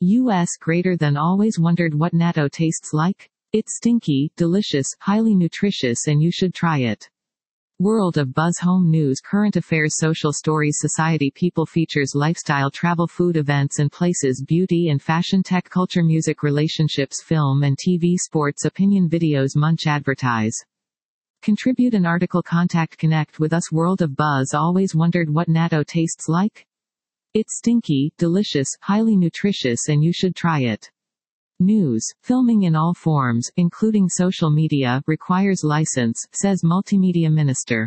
U.S. greater than always wondered what natto tastes like? It's stinky, delicious, highly nutritious and you should try it. World of Buzz Home News Current Affairs Social Stories Society People Features Lifestyle Travel Food Events and Places Beauty and Fashion Tech Culture Music Relationships Film and TV Sports Opinion Videos Munch Advertise Contribute an article Contact Connect with us World of Buzz always wondered what natto tastes like? It's stinky, delicious, highly nutritious and you should try it. News. Filming in all forms, including social media, requires license, says Multimedia Minister.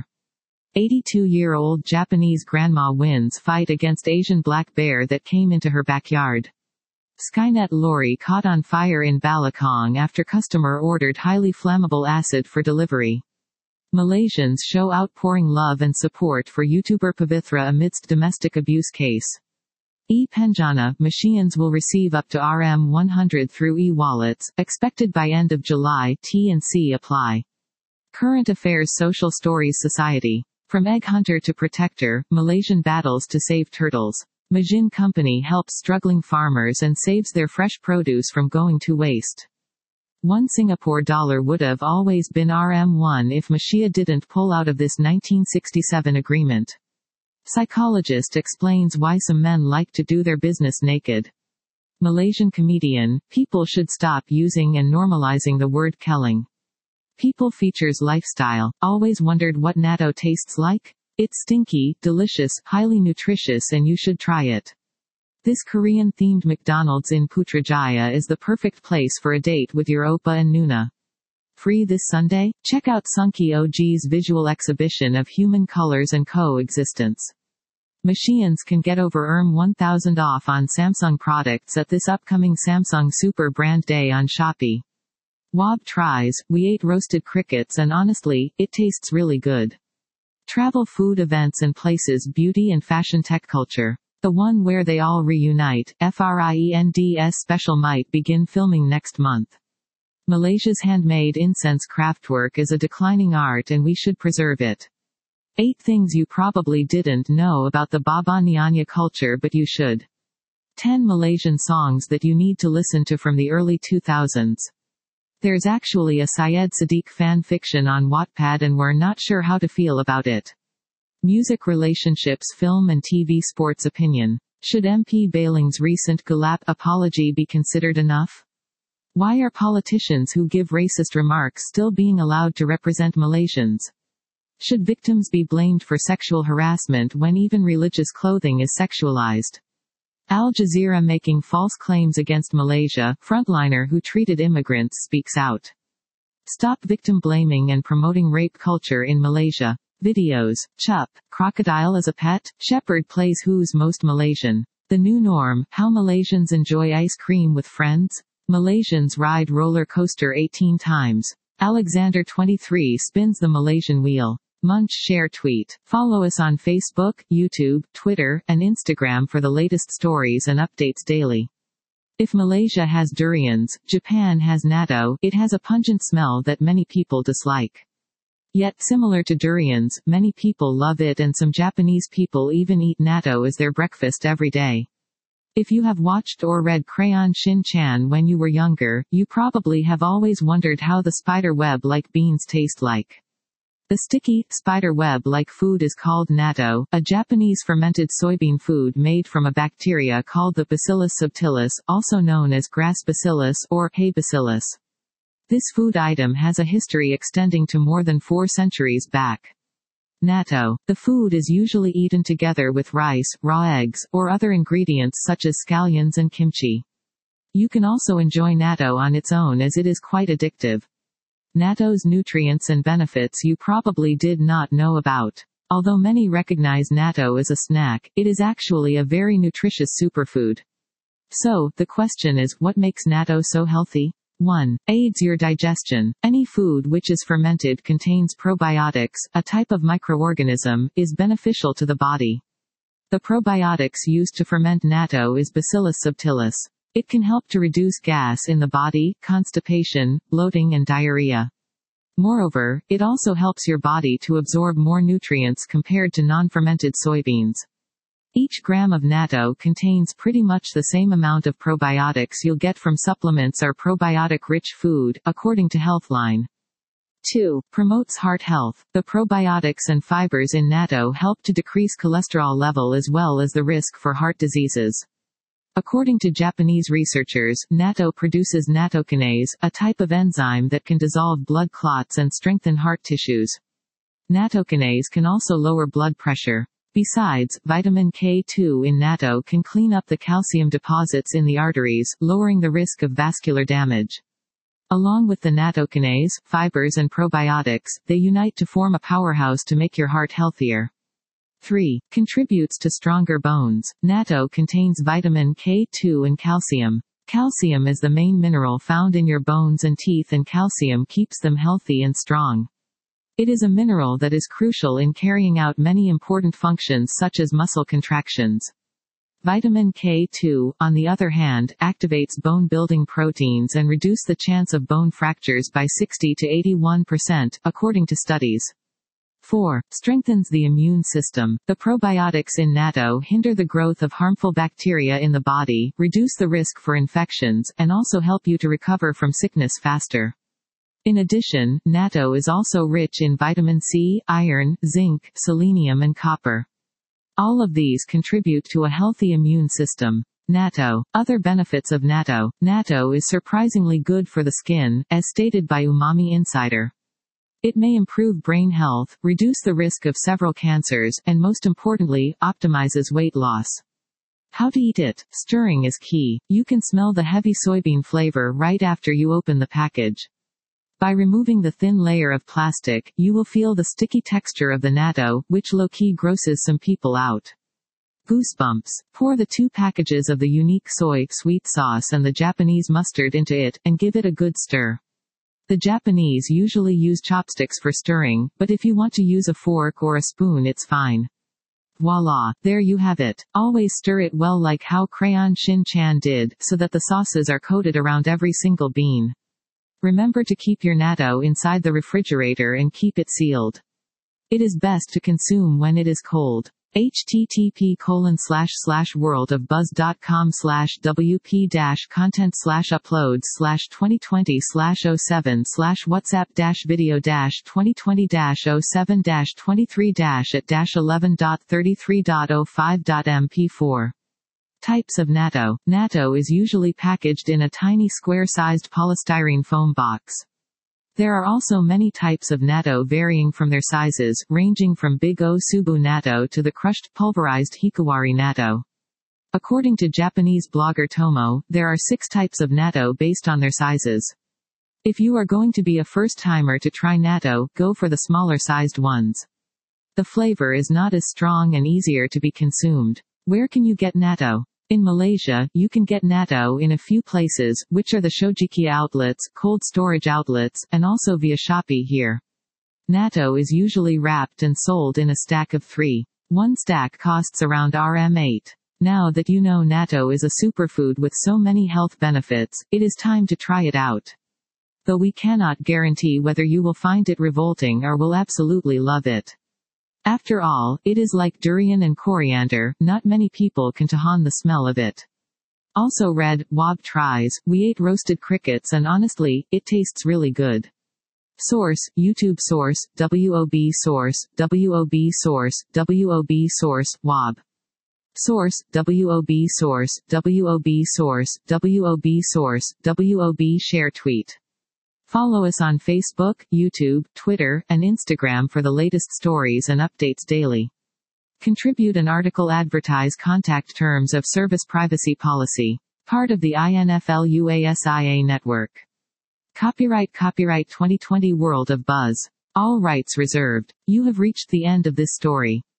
82-year-old Japanese grandma wins fight against Asian black bear that came into her backyard. Skynet lorry caught on fire in Balakong after customer ordered highly flammable acid for delivery. Malaysians show outpouring love and support for YouTuber Pavithra amidst domestic abuse case. E-Penjana, Malaysians will receive up to RM100 through e-wallets, expected by end of July. T&C apply. Current Affairs Social Stories Society. From egg hunter to protector, Malaysian battles to save turtles. Majin Company helps struggling farmers and saves their fresh produce from going to waste. $1 Singapore would have always been RM1 if Malaysia didn't pull out of this 1967 agreement. Psychologist explains why some men like to do their business naked. Malaysian comedian, people should stop using and normalizing the word kelling. People Features Lifestyle, always wondered what natto tastes like? It's stinky, delicious, highly nutritious and you should try it. This Korean-themed McDonald's in Putrajaya is the perfect place for a date with your oppa and Nuna. Free this Sunday? Check out Sunky OG's visual exhibition of human colors and coexistence. Malaysians can get over 1,000 off on Samsung products at this upcoming Samsung Super Brand Day on Shopee. Wob tries, we ate roasted crickets and honestly, it tastes really good. Travel Food Events and Places Beauty and Fashion Tech Culture. The one where they all reunite, FRIENDS special might begin filming next month. Malaysia's handmade incense craftwork is a declining art and we should preserve it. 8 things you probably didn't know about the Baba Nyanya culture but you should. 10 Malaysian songs that you need to listen to from the early 2000s. There's actually a Syed Sadiq fan fiction on Wattpad and we're not sure how to feel about it. Music Relationships Film and TV Sports Opinion. Should MP Bailing's recent Gulap apology be considered enough? Why are politicians who give racist remarks still being allowed to represent Malaysians? Should victims be blamed for sexual harassment when even religious clothing is sexualized? Al Jazeera making false claims against Malaysia, frontliner who treated immigrants speaks out. Stop victim blaming and promoting rape culture in Malaysia. Videos. Chup. Crocodile as a pet? Shepherd plays Who's Most Malaysian. The New Norm. How Malaysians enjoy ice cream with friends? Malaysians ride roller coaster 18 times. Alexander 23 spins the Malaysian wheel. Munch share tweet. Follow us on Facebook, YouTube, Twitter, and Instagram for the latest stories and updates daily. If Malaysia has durians, Japan has natto, it has a pungent smell that many people dislike. Yet, similar to durians, many people love it and some Japanese people even eat natto as their breakfast every day. If you have watched or read Crayon Shin-chan when you were younger, you probably have always wondered how the spider web-like beans taste like. The sticky, spider web-like food is called natto, a Japanese fermented soybean food made from a bacteria called the Bacillus subtilis, also known as grass bacillus or hay bacillus. This food item has a history extending to more than 4 centuries back. Natto. The food is usually eaten together with rice, raw eggs, or other ingredients such as scallions and kimchi. You can also enjoy natto on its own as it is quite addictive. Natto's nutrients and benefits you probably did not know about. Although many recognize natto as a snack, it is actually a very nutritious superfood. So, the question is, what makes natto so healthy? 1. Aids your digestion. Any food which is fermented contains probiotics, a type of microorganism, is beneficial to the body. The probiotics used to ferment natto is Bacillus subtilis. It can help to reduce gas in the body, constipation, bloating and diarrhea. Moreover, it also helps your body to absorb more nutrients compared to non-fermented soybeans. Each gram of natto contains pretty much the same amount of probiotics you'll get from supplements or probiotic-rich food, according to Healthline. 2. Promotes heart health. The probiotics and fibers in natto help to decrease cholesterol level as well as the risk for heart diseases. According to Japanese researchers, natto produces nattokinase, a type of enzyme that can dissolve blood clots and strengthen heart tissues. Nattokinase can also lower blood pressure. Besides, vitamin K2 in natto can clean up the calcium deposits in the arteries, lowering the risk of vascular damage. Along with the nattokinase, fibers and probiotics, they unite to form a powerhouse to make your heart healthier. 3. Contributes to stronger bones. Natto contains vitamin K2 and calcium. Calcium is the main mineral found in your bones and teeth, and calcium keeps them healthy and strong. It is a mineral that is crucial in carrying out many important functions such as muscle contractions. Vitamin K2, on the other hand, activates bone-building proteins and reduce the chance of bone fractures by 60 to 81%, according to studies. 4. Strengthens the immune system. The probiotics in natto hinder the growth of harmful bacteria in the body, reduce the risk for infections, and also help you to recover from sickness faster. In addition, natto is also rich in vitamin C, iron, zinc, selenium and copper. All of these contribute to a healthy immune system. Natto. Other benefits of natto. Natto is surprisingly good for the skin, as stated by Umami Insider. It may improve brain health, reduce the risk of several cancers, and most importantly, optimizes weight loss. How to eat it. Stirring is key. You can smell the heavy soybean flavor right after you open the package. By removing the thin layer of plastic, you will feel the sticky texture of the natto, which low-key grosses some people out. Goosebumps. Pour the 2 packages of the unique soy sweet sauce and the Japanese mustard into it, and give it a good stir. The Japanese usually use chopsticks for stirring, but if you want to use a fork or a spoon it's fine. Voila, there you have it. Always stir it well like how Crayon Shin-chan did, so that the sauces are coated around every single bean. Remember to keep your natto inside the refrigerator and keep it sealed. It is best to consume when it is cold. http://worldofbuzz.com/whatsapp-video-2020/07-23-07.11.33.05.mp4. Types of natto. Natto is usually packaged in a tiny square-sized polystyrene foam box. There are also many types of natto varying from their sizes, ranging from Big O Subu natto to the crushed, pulverized Hikawari natto. According to Japanese blogger Tomo, there are 6 types of natto based on their sizes. If you are going to be a first-timer to try natto, go for the smaller-sized ones. The flavor is not as strong and easier to be consumed. Where can you get natto? In Malaysia, you can get natto in a few places, which are the Shojiki outlets, cold storage outlets, and also via Shopee here. Natto is usually wrapped and sold in a stack of 3. One stack costs around Rm8. Now that you know natto is a superfood with so many health benefits, it is time to try it out. Though we cannot guarantee whether you will find it revolting or will absolutely love it. After all, it is like durian and coriander, not many people can tahan the smell of it. Also read, Wob tries, we ate roasted crickets and honestly, it tastes really good. Source, YouTube source, WOB source, WOB source, WOB source, Wob. Source, WOB source, WOB source, WOB source, WOB share tweet. Follow us on Facebook, YouTube, Twitter, and Instagram for the latest stories and updates daily. Contribute an article. Advertise. Contact Terms of Service Privacy Policy. Part of the INFLUASIA network. Copyright 2020 World of Buzz. All rights reserved. You have reached the end of this story.